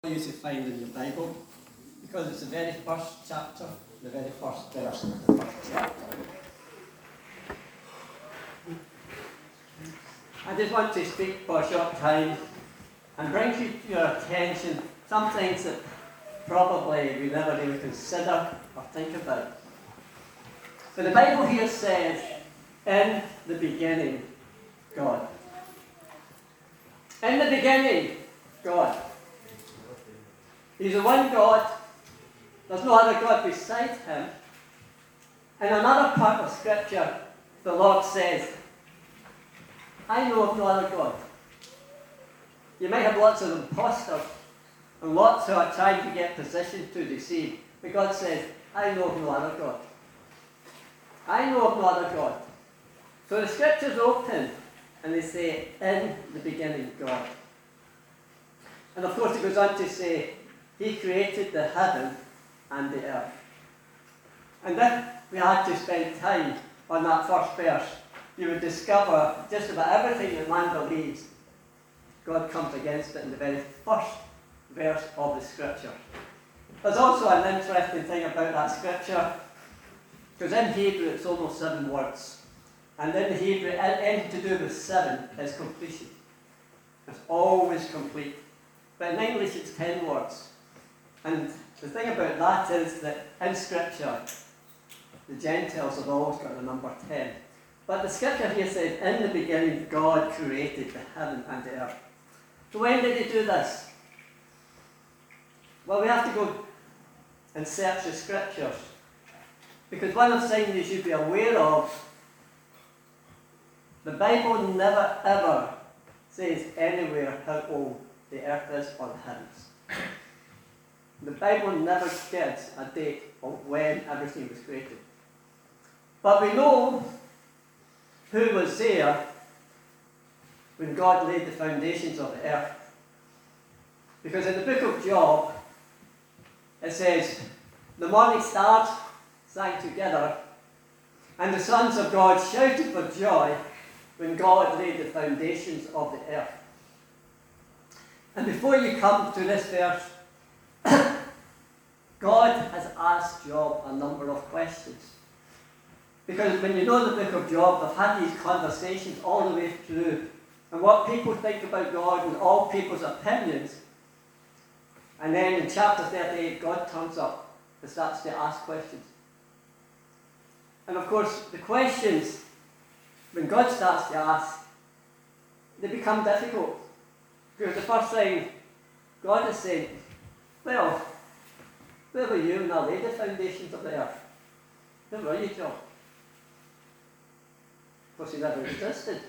you to find in your Bible, because it's the very first chapter, the very first verse of the first chapter. I just want to speak for a short time and bring to your attention some things that probably we never really consider or think about. But the Bible here says, in the beginning, God. In the beginning, God. He's the one God. There's no other God beside him. In another part of Scripture, the Lord says, I know of no other God. You might have lots of impostors and lots who are trying to get positions to deceive. But God says, I know of no other God. I know of no other God. So the Scriptures open and they say, in the beginning, God. And of course it goes on to say, He created the heaven and the earth. And if we had to spend time on that first verse, you would discover just about everything that man believes, God comes against it in the very first verse of the Scripture. There's also an interesting thing about that Scripture, because in Hebrew it's almost 7 words. And in Hebrew, anything to do with 7 is completion. It's always complete. But in English it's 10 words. And the thing about that is that in Scripture, the Gentiles have always got the number 10. But the Scripture here says, in the beginning God created the heaven and the earth. So when did He do this? Well, we have to go and search the Scriptures. Because one of the things you should be aware of, the Bible never ever says anywhere how old the earth is or the heavens. The Bible never gives a date of when everything was created. But we know who was there when God laid the foundations of the earth. Because in the book of Job, it says, the morning stars sang together, and the sons of God shouted for joy when God laid the foundations of the earth. And before you come to this verse, God has asked Job a number of questions. Because when you know the book of Job, they've had these conversations all the way through, and what people think about God and all people's opinions. And then in chapter 38, God turns up and starts to ask questions. And of course, the questions, when God starts to ask, they become difficult. Because the first thing God is saying, well, where were you when I laid the foundations of the earth? Where were you, Job? Of course, He never existed.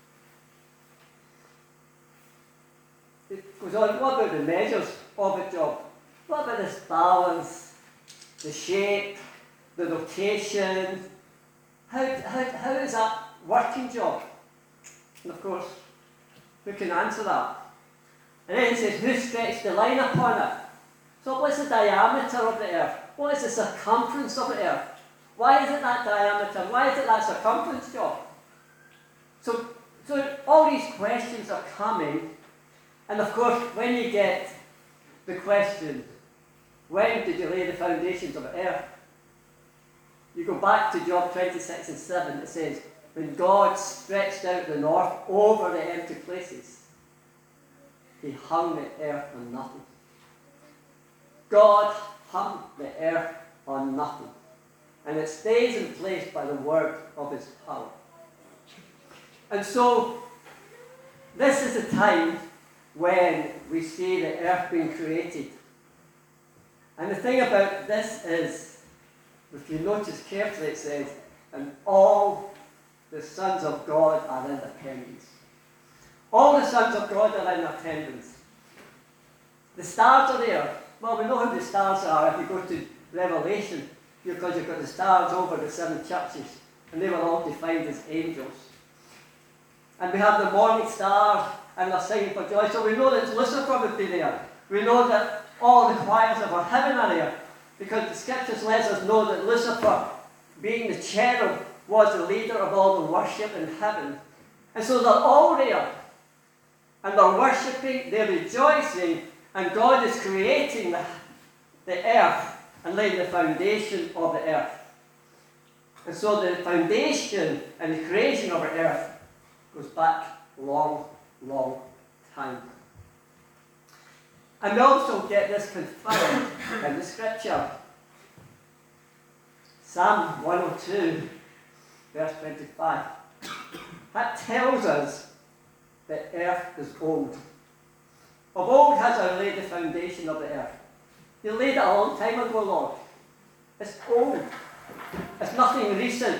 It goes on, what about the measures of it, Job? What about this balance, the shape, the location? How is that working, Job? And of course, who can answer that? And then it says, who stretched the line upon it? So what's the diameter of the earth? What is the circumference of the earth? Why is it that diameter? Why is it that circumference, Job? So all these questions are coming. And of course, when you get the question, when did you lay the foundations of the earth? You go back to Job 26 and 7, it says, when God stretched out the north over the empty places, He hung the earth on nothing. God hung the earth on nothing. And it stays in place by the word of His power. And so, this is the time when we see the earth being created. And the thing about this is, if you notice carefully, it says, and all the sons of God are in attendance. All the sons of God are in attendance. The stars are there. Well, we know who the stars are if you go to Revelation, because you've got the stars over the 7 churches, and they were all defined as angels. And we have the morning star, and they're singing for joy. So we know that Lucifer would be there. We know that all the choirs of our heaven are there, because the Scriptures let us know that Lucifer, being the cherub, was the leader of all the worship in heaven. And so they're all there. And they're worshipping, they're rejoicing, And God is creating the earth and laying the foundation of the earth. And so the foundation and the creation of the earth goes back long, long time. And we also get this confirmed in the scripture. Psalm 102, verse 25. That tells us that earth is old. Of old has I laid the foundation of the earth. You laid it a long time ago, Lord. It's old. It's nothing recent.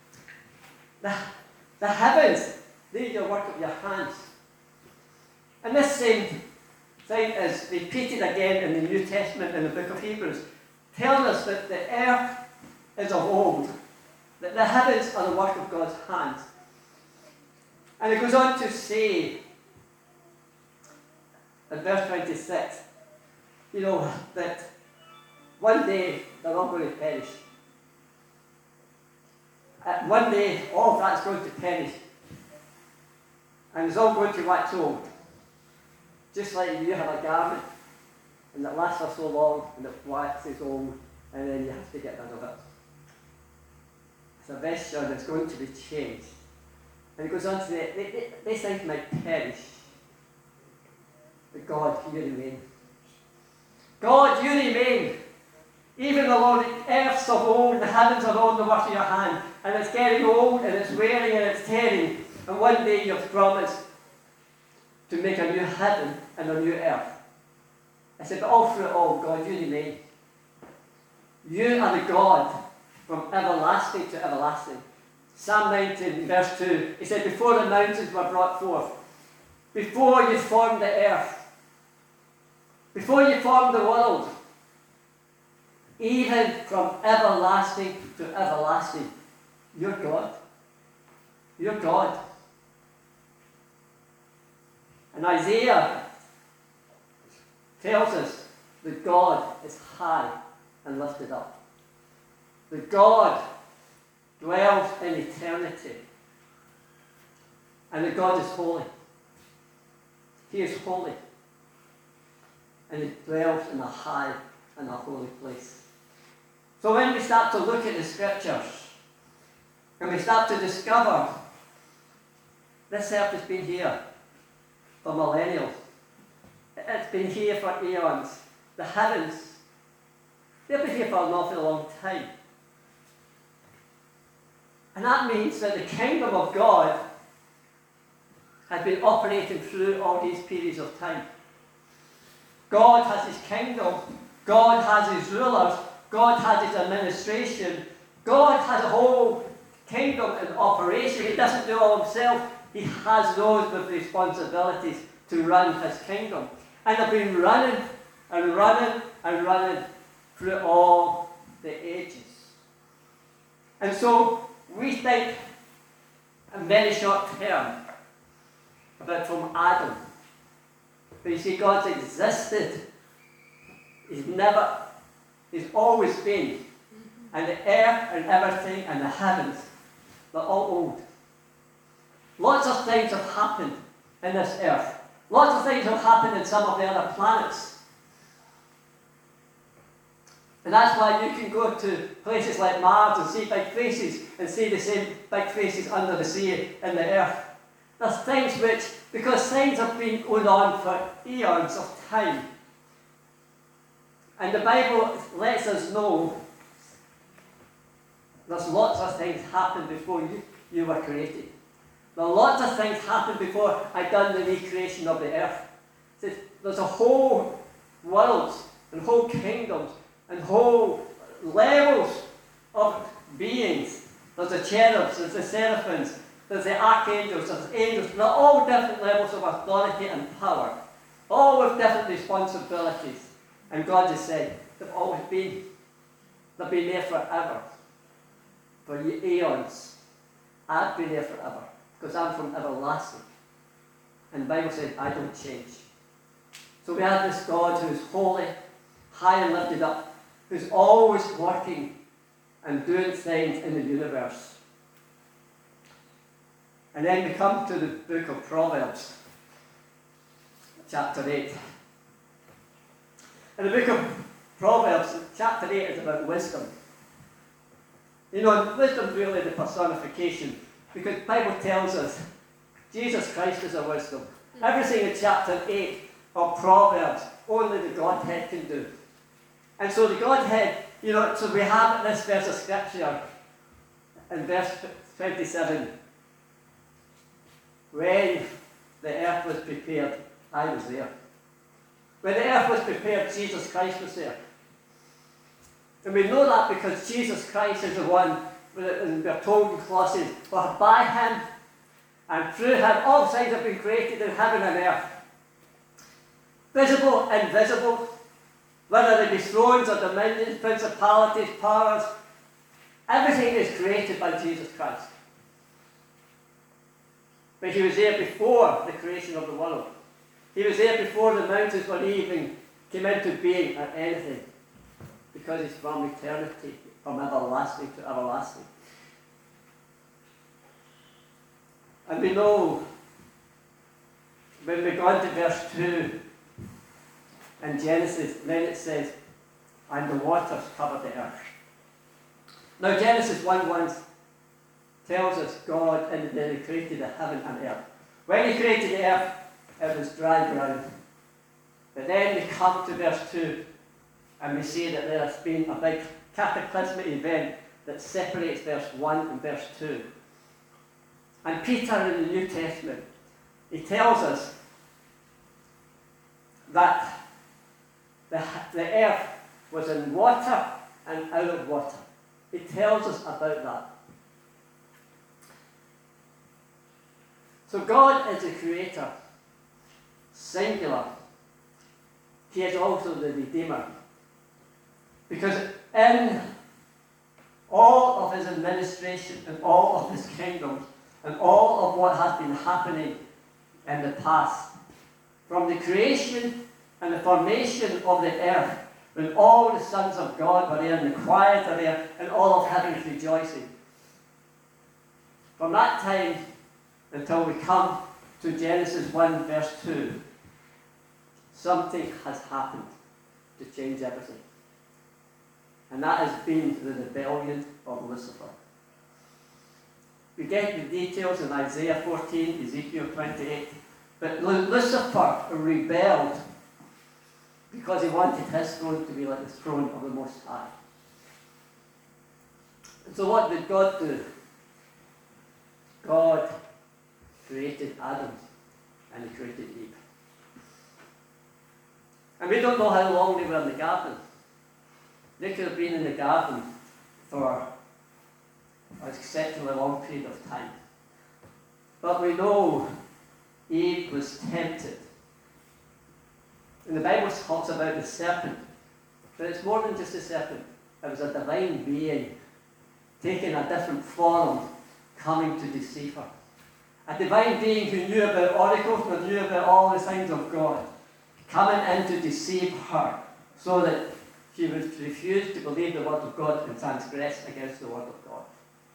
The heavens, they're your work of your hands. And this same thing is repeated again in the New Testament in the book of Hebrews, telling us that the earth is of old, that the heavens are the work of God's hands. And it goes on to say, in verse 26, that one day they're all going to perish. One day all of that's going to perish. And it's all going to wax old. Just like you have a garment, and it lasts for so long, and it waxes old, and then you have to get rid of it. It's a vesture that's going to be changed. And it goes on to say, these things might perish, but God, you remain. God, you remain. Even the Lord, the earth's of old, the heavens are old, the work of your hand, and it's getting old, and it's wearing, and it's tearing, and one day you've promised to make a new heaven and a new earth. I said, but all through it all, God, you remain. You are the God from everlasting to everlasting. Psalm 19, verse 2, he said, before the mountains were brought forth, before you formed the earth, before you formed the world, even from everlasting to everlasting, you're God. You're God. And Isaiah tells us that God is high and lifted up. That God dwells in eternity. And that God is holy. He is holy. And He dwells in a high and a holy place. So when we start to look at the scriptures, and we start to discover this earth has been here for millennials. It's been here for eons. The heavens, they've been here for an awful long time. And that means that the kingdom of God has been operating through all these periods of time. God has His kingdom. God has His rulers. God has His administration. God has a whole kingdom in operation. He doesn't do it all Himself. He has those with responsibilities to run His kingdom. And they've been running and running and running through all the ages. And so we think in very short term about from Adam. But you see, God's existed. He's always been. And the earth and everything and the heavens, they're all old. Lots of things have happened in this earth. Lots of things have happened in some of the other planets. And that's why you can go to places like Mars and see big faces and see the same big faces under the sea in the earth. There's things which, because things have been going on for eons of time, and the Bible lets us know there's lots of things happened before you were created. There are lots of things happened before I done the recreation of the earth. There's a whole world and whole kingdoms and whole levels of beings. There's the cherubs, there's the seraphims, there's the archangels, there's angels. They're all different levels of authority and power, all with different responsibilities. And God has said, they've always been. They've been there forever. For eons. I've been there forever. Because I'm from everlasting. And the Bible says, I don't change. So we have this God who is holy, high and lifted up, who's always working and doing things in the universe. And then we come to the book of Proverbs, chapter 8. In the book of Proverbs, chapter 8 is about wisdom. You know, wisdom is really the personification, because the Bible tells us Jesus Christ is our wisdom. Everything in chapter 8 of Proverbs, only the Godhead can do. And so the Godhead, you know, so we have this verse of scripture in verse 27. When the earth was prepared, I was there. When the earth was prepared, Jesus Christ was there. And we know that because Jesus Christ is the one, and we're told in Colossians, for by him and through him all things have been created in heaven and earth. Visible, invisible, whether they be thrones or dominions, principalities, powers, everything is created by Jesus Christ. But he was there before the creation of the world. He was there before the mountains were even came into being or anything. Because he's from eternity, from everlasting to everlasting. And we know, when we go into verse 2 in Genesis, then it says, and the waters covered the earth. Now Genesis 1:1 tells us God in the day created the heaven and earth. When he created the earth, it was dry ground. But then we come to verse 2, and we see that there has been a big cataclysmic event that separates verse 1 and verse 2. And Peter in the New Testament, he tells us that the earth was in water and out of water. He tells us about that. So God is the creator, singular. He is also the Redeemer. Because in all of his administration and all of his kingdoms and all of what has been happening in the past, from the creation and the formation of the earth, when all the sons of God were there and the choirs were there and all of heaven is rejoicing. From that time until we come to Genesis 1 verse 2, something has happened to change everything. And that has been the rebellion of Lucifer. We get the details in Isaiah 14, Ezekiel 28. But Lucifer rebelled because he wanted his throne to be like the throne of the Most High. And so what did God do? God created Adam and he created Eve. And we don't know how long they were in the garden. They could have been in the garden for an exceptionally long period of time. But we know Eve was tempted. And the Bible talks about the serpent. But it's more than just a serpent. It was a divine being taking a different form, coming to deceive her. A divine being who knew about oracles and knew about all the things of God, coming in to deceive her so that she would refuse to believe the word of God and transgress against the word of God.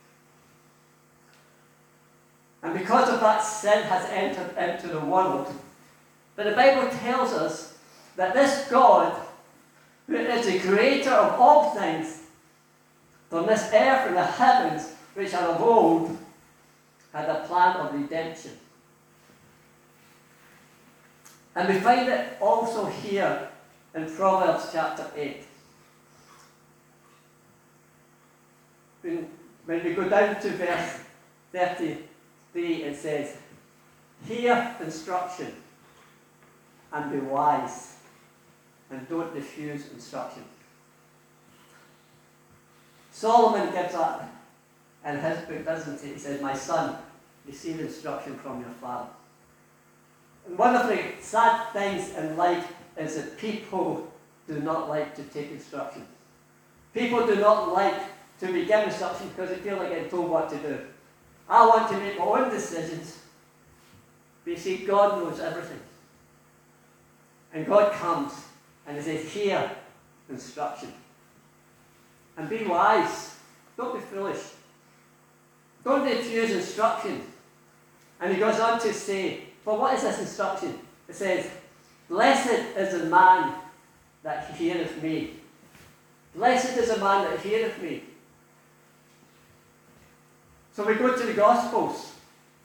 And because of that, sin has entered into the world. But the Bible tells us that this God, who is the creator of all things, from this earth and the heavens, which are of old, had a plan of redemption. And we find it also here in Proverbs chapter 8. When we go down to verse 33, it says, hear instruction and be wise, and don't refuse instruction. Solomon gives that in his book, doesn't he? He says, my son, receive instruction from your father. And one of the sad things in life is that people do not like to take instruction. People do not like to be given instruction because they feel like they're told what to do. I want to make my own decisions. But you see, God knows everything. And God comes and he says, hear instruction. And be wise. Don't be foolish. Don't refuse instruction. And he goes on to say, well, what is this instruction? It says, blessed is the man that heareth me. Blessed is the man that heareth me. So we go to the Gospels,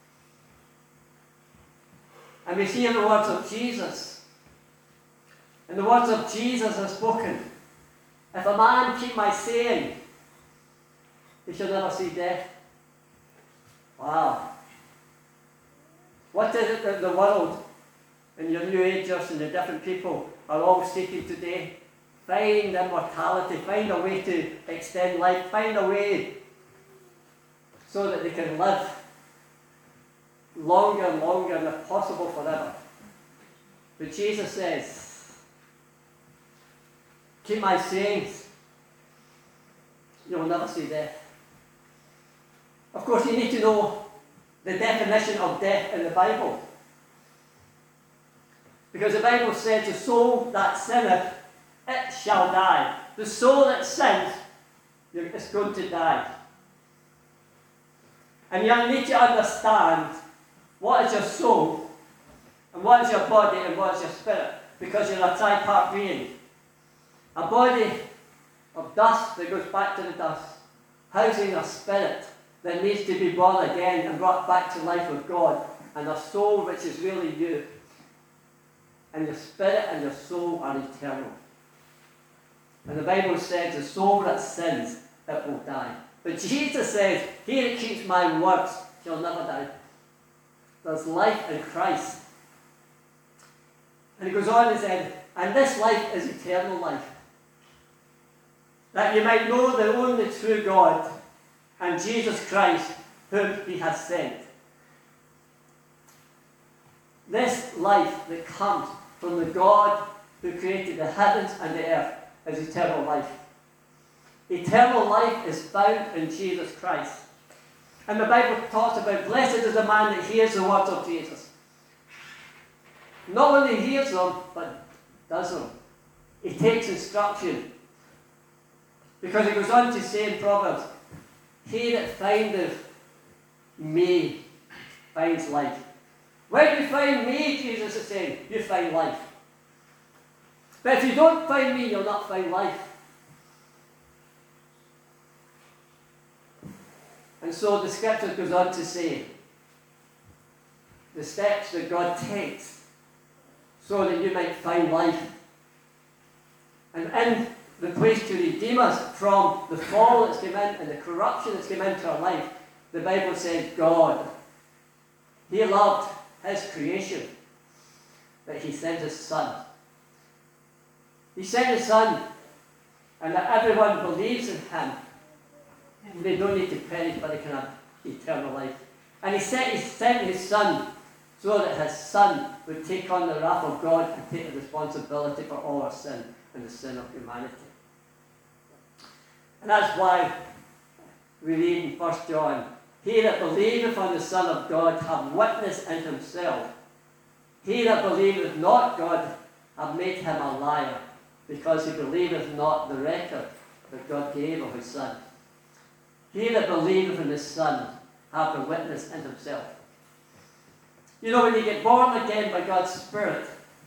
and we hear the words of Jesus. And the words of Jesus are spoken. If a man keep my saying, he shall never see death. Wow. What is it that the world and your New Agers and the different people are all seeking today? Find immortality, find a way to extend life, find a way so that they can live longer and longer and if possible forever. But Jesus says, keep my sayings, you will never see death. Of course, you need to know the definition of death in the Bible. Because the Bible says, the soul that sinneth, it shall die. The soul that sins, is going to die. And you need to understand what is your soul, and what is your body, and what is your spirit. Because you're a tripart being. A body of dust that goes back to the dust, housing a spirit that needs to be born again and brought back to life with God, and a soul which is really you. And your spirit and your soul are eternal. And the Bible says, the soul that sins, it will die. But Jesus says, he that keeps my words shall never die. There's life in Christ. And he goes on and said, and this life is eternal life, that you might know the only true God and Jesus Christ, whom he has sent. This life that comes from the God who created the heavens and the earth is eternal life. Eternal life is found in Jesus Christ. And the Bible talks about, blessed is the man that hears the words of Jesus. Not only hears them, but does them. He takes instruction. Because it goes on to say in Proverbs, he that findeth me finds life. When you find me, Jesus is saying, you find life. But if you don't find me, you'll not find life. And so the scripture goes on to say, the steps that God takes so that you might find life. And in the place to redeem us from the fall that's come in and the corruption that's come into our life, the Bible says God, he loved his creation, that he sent his son. He sent his son, and that everyone believes in him. They don't need to perish, but they can have eternal life. And he sent his son so that his son would take on the wrath of God and take the responsibility for all our sin and the sin of humanity. And that's why we read in 1 John, he that believeth on the Son of God have witness in himself. He that believeth not God have made him a liar, because he believeth not the record that God gave of his Son. He that believeth in the Son hath the witness in himself. You know, when you get born again by God's Spirit,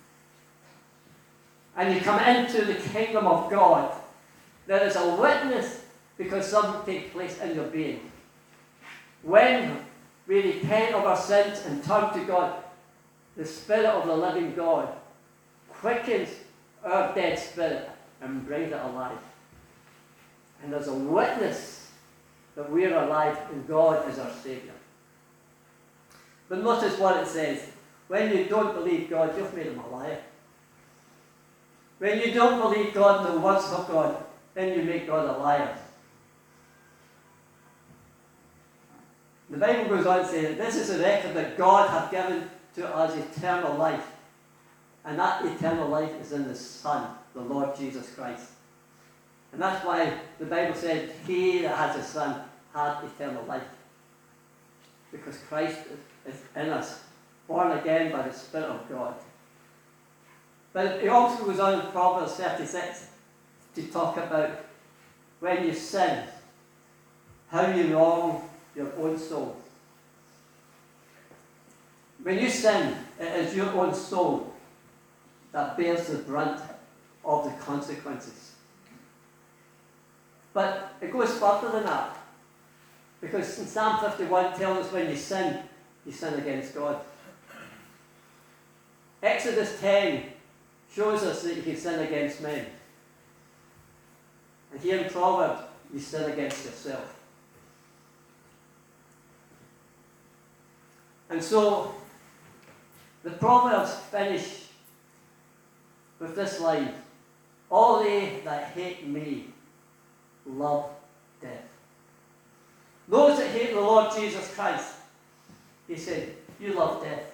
and you come into the kingdom of God, there is a witness because something takes place in your being. When we repent of our sins and turn to God, the Spirit of the living God quickens our dead spirit and brings it alive. And there's a witness that we're alive and God is our Saviour. But notice what it says. When you don't believe God, you've made him a liar. When you don't believe God and the words of God, then you make God a liar. The Bible goes on to say that this is a record that God hath given to us eternal life. And that eternal life is in the Son, the Lord Jesus Christ. And that's why the Bible said, he that has a Son hath eternal life. Because Christ is in us, born again by the Spirit of God. But it also goes on in Proverbs 36 to talk about when you sin, how you wrong your own soul. When you sin, it is your own soul that bears the brunt of the consequences. But it goes further than that. Because in Psalm 51 tells us when you sin against God. Exodus 10 shows us that you can sin against men. And here in Proverbs, you sin against yourself. And so, the Proverbs finish with this line: all they that hate me love death. Those that hate the Lord Jesus Christ, he said, you love death.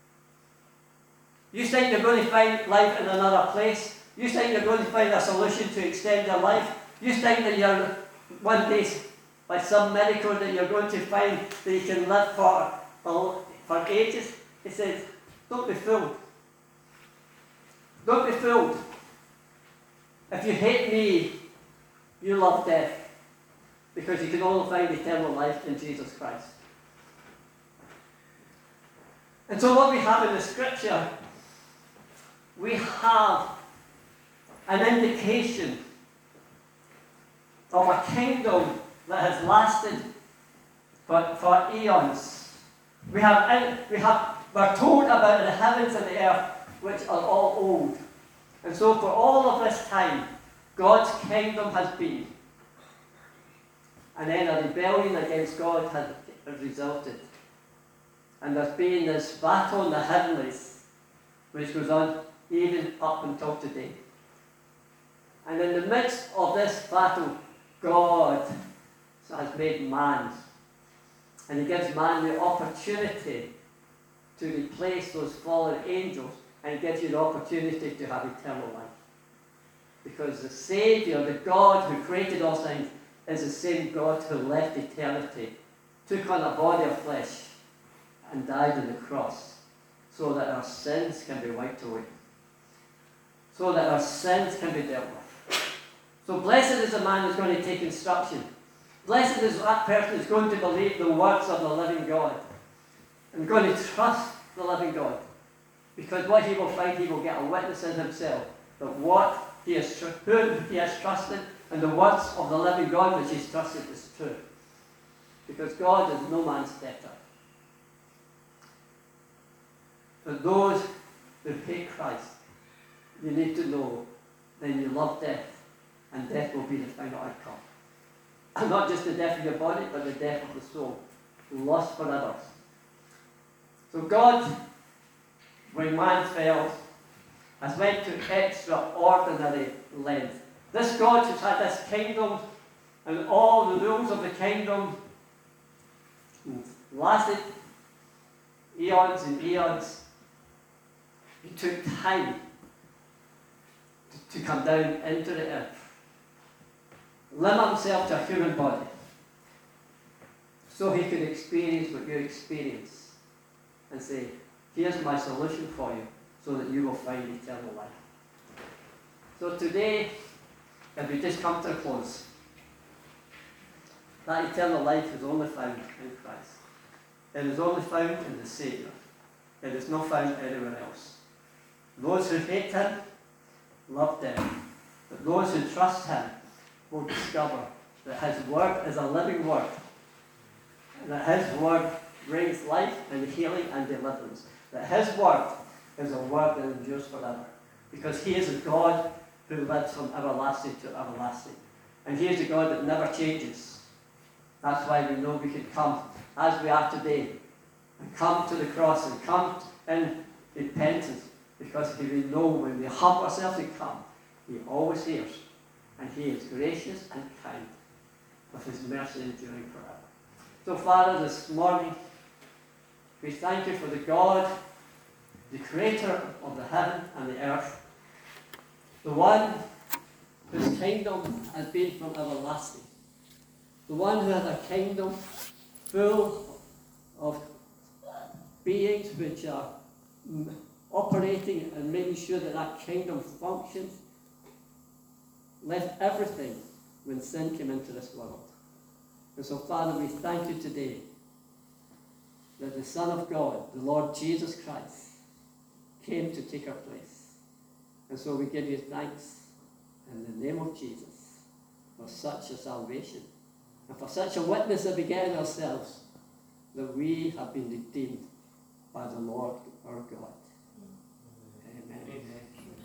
You think you're going to find life in another place. You think you're going to find a solution to extend your life. You think that you're one day, by some miracle, that you're going to find that you can live for ages. He says, don't be fooled. Don't be fooled. If you hate me, you love death. Because you can only find eternal life in Jesus Christ. And so what we have in the scripture, we have an indication of a kingdom that has lasted for eons. We're told about the heavens and the earth, which are all old. And so for all of this time, God's kingdom has been. And then a rebellion against God has resulted. And there's been this battle in the heavenlies, which goes on even up until today. And in the midst of this battle, God has made man. And he gives man the opportunity to replace those fallen angels, and gives you the opportunity to have eternal life. Because the Saviour, the God who created all things, is the same God who left eternity, took on a body of flesh, and died on the cross, so that our sins can be wiped away. So that our sins can be dealt with. So blessed is the man who's going to take instruction. Blessed is that person who's going to believe the words of the living God, and going to trust the living God. Because what he will find, he will get a witness in himself that what he has, whom he has trusted, and the words of the living God which he's trusted is true. Because God is no man's debtor. For those who hate Christ, you need to know then you love death, and death will be the final outcome. And not just the death of your body, but the death of the soul. Lost for others. So God, when man fell, has went to extraordinary length. This God who's had this kingdom and all the rules of the kingdom lasted eons and eons. He took time to come down into the earth, limit himself to a human body, so he could experience what you experience, and say, here's my solution for you, so that you will find eternal life. So today, as we just come to a close, that eternal life is only found in Christ. It is only found in the Saviour. It is not found anywhere else. Those who hate him love death. But those who trust him will discover that his word is a living word. And that his word brings life and healing and deliverance. That his word is a word that endures forever. Because he is a God who lives from everlasting to everlasting. And he is a God that never changes. That's why we know we can come as we are today and come to the cross and come in repentance, because we know when we humble ourselves and come, he always hears, and he is gracious and kind, with his mercy enduring forever. So Father, this morning, we thank you for the God, the creator of the heaven and the earth, the one whose kingdom has been from everlasting, the one who has a kingdom full of beings which are operating and making sure that that kingdom functions, left everything when sin came into this world. And so, Father, we thank you today that the Son of God, the Lord Jesus Christ, came to take our place. And so we give you thanks in the name of Jesus for such a salvation and for such a witness that we get in ourselves that we have been redeemed by the Lord our God.